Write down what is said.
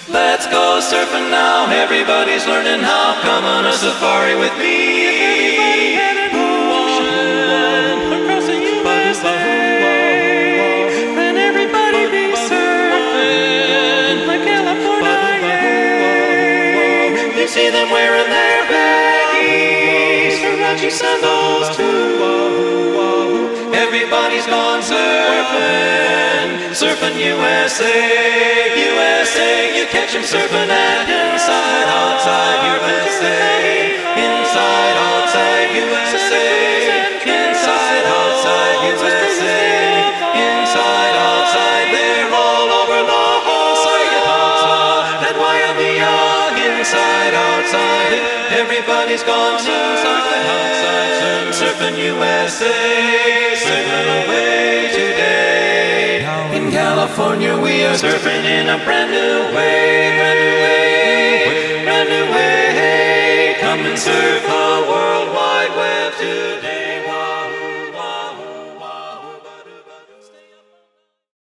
Let's go surfing now, everybody's learning how. Come on a safari with me. Everybody headed to the ocean across the USA. Then everybody be surfing like California. You see them wearing their baggies, Huarache sandals too. Everybody's gone surfing, surfing USA. USA, you catch them surfing at Inside Outside USA. Inside Outside USA. Inside Outside USA. Inside Outside, they're all over the whole and Waimea. Inside Outside, everybody's gone surfing outside, surfing USA, surfing away today. In California we are surfing in a brand new way.